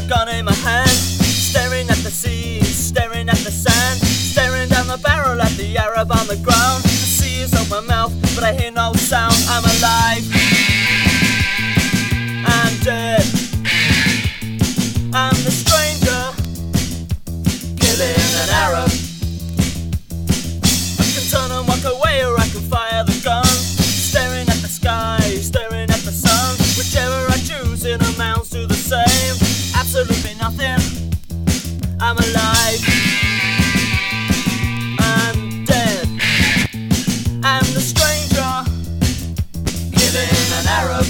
gun in my hand, staring at the sea, staring at the sand, staring down the barrel at the Arab on the ground. The sea is on my mouth, but I hear no sound. I'm alive, I'm dead, I'm the stranger, killing an Arab. I can turn and walk away, or I can fire the gun, staring at the sky, staring at the sun. Whichever I choose, it amounts to the same. Absolutely nothing. I'm alive, I'm dead, I'm the stranger, killing an Arab.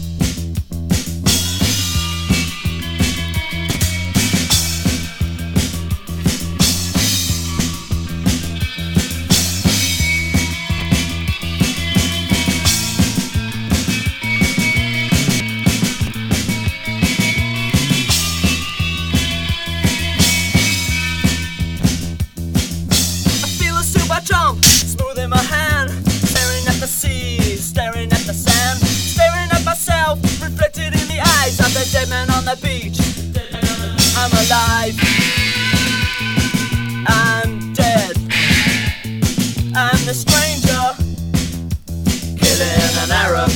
Jump, smooth in my hand, staring at the sea, staring at the sand, staring at myself, reflected in the eyes of the dead man on the beach. I'm alive, I'm dead, I'm the stranger, killing an Arab.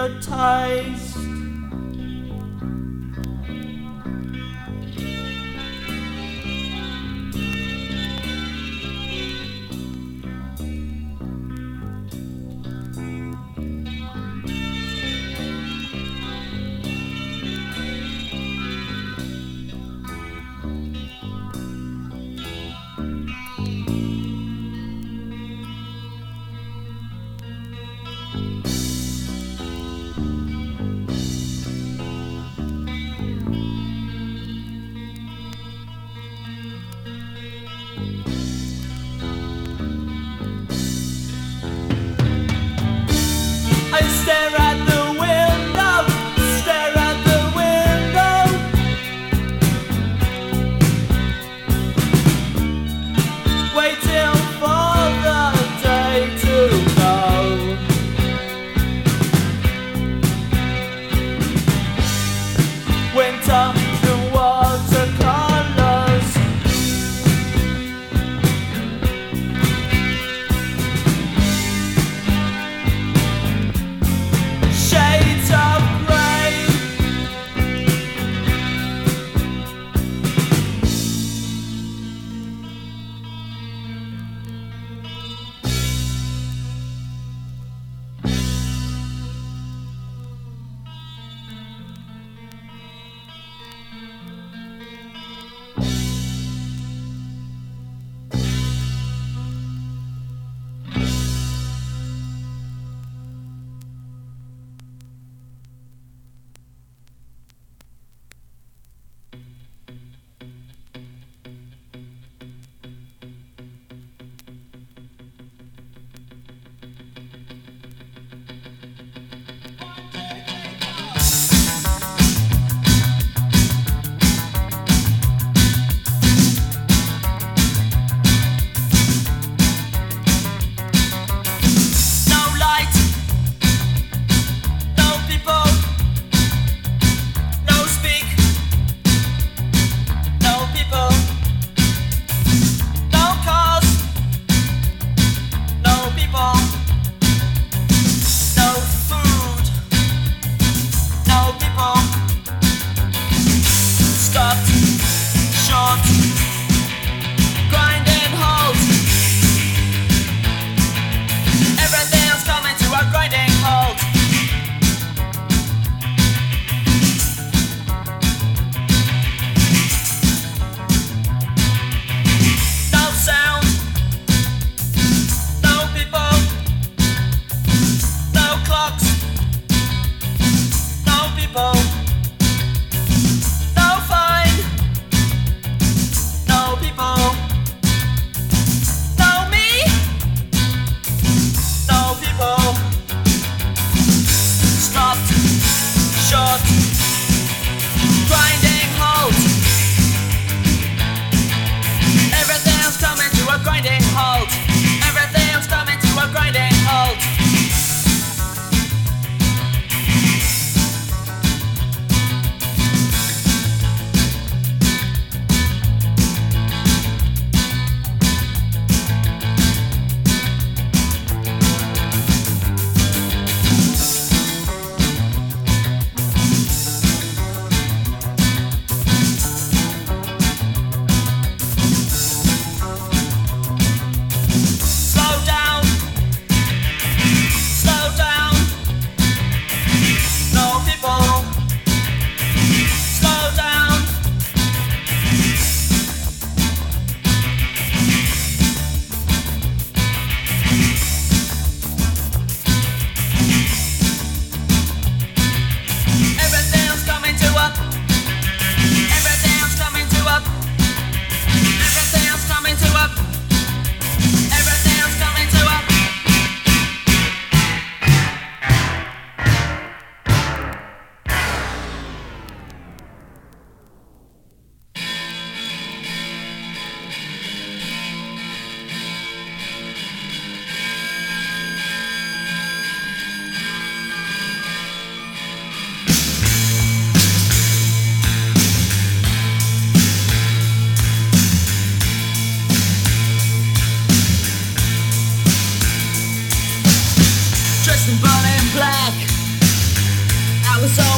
the taste. I stare at the window, stare at the window, waiting for the day to go. Winter in watercolors, shades of grey. No light, no people, no speak, no people, no cars, no people, no food, no people, stopped, short, grind and halt. Everything's coming to a grinding halt. No sound, no people, no clocks, no people, no fine, no people, no me, no people, stopped, short, grinding halt. Everything's coming to a grinding halt. Everything's coming to a grinding halt. Slow down, no people, slow down. Everything's coming to up. Everything's coming to up. Everything's coming to up. Everything's coming to up. Dressed in burning black,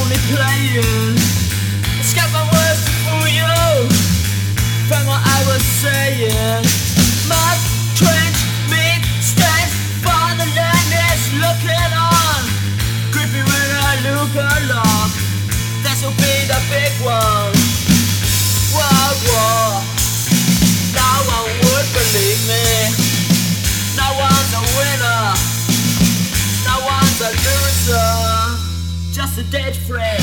only playing. Escape my words to fool you from what I was saying. Mud, trench, meat, stains, for the land is looking on. Creepy when I look along. This will be the big one. World War. No one would believe me. No one's a winner. No one's a loser. Just a dead friend.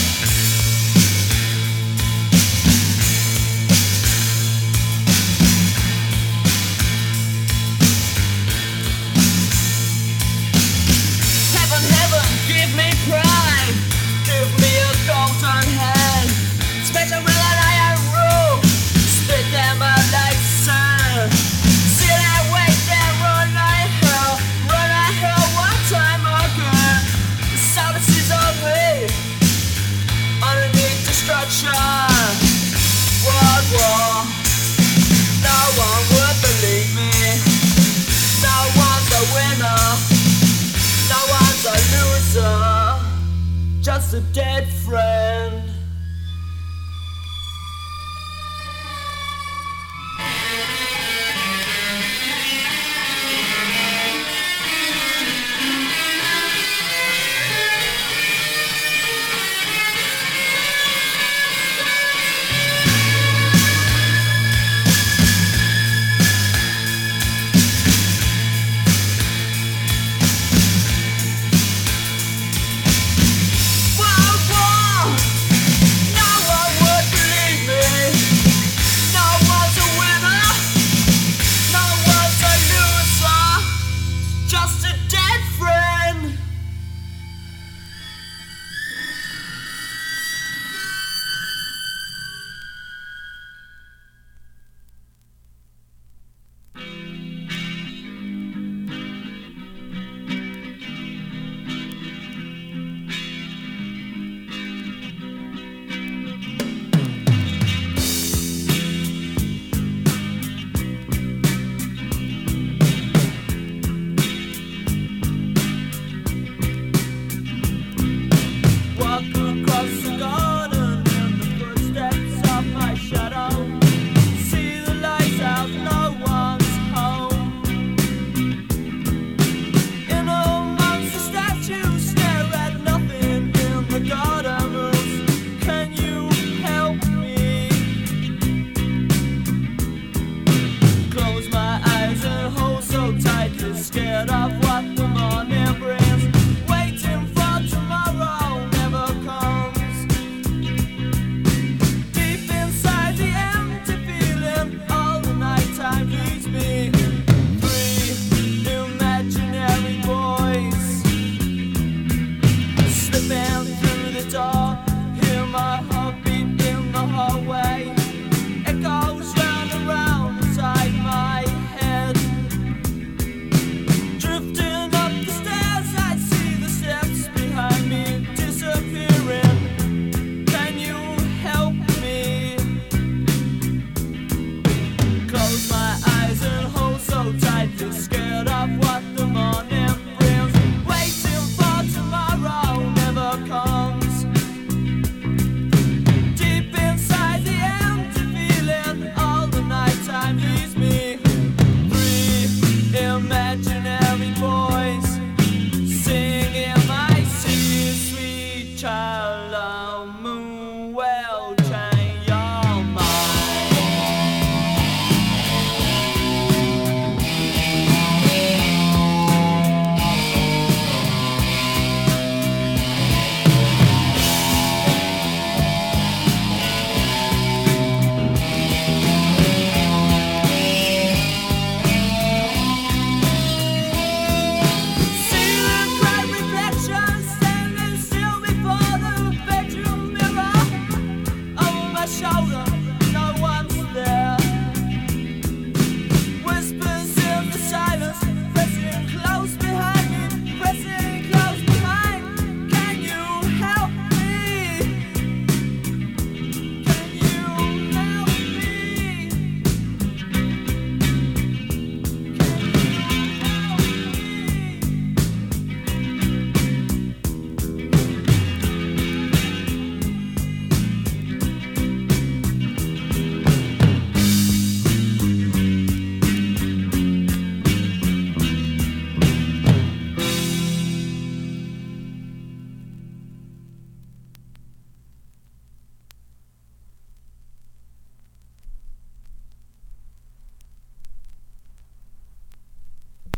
Give me pride, give me a golden hand. Special will and iron rule, spit them out like sand. See that way, then run like hell one time again. The silence is on me, underneath destruction. World War, no one would believe me. No one's a winner. No one's a loser, just a dead friend.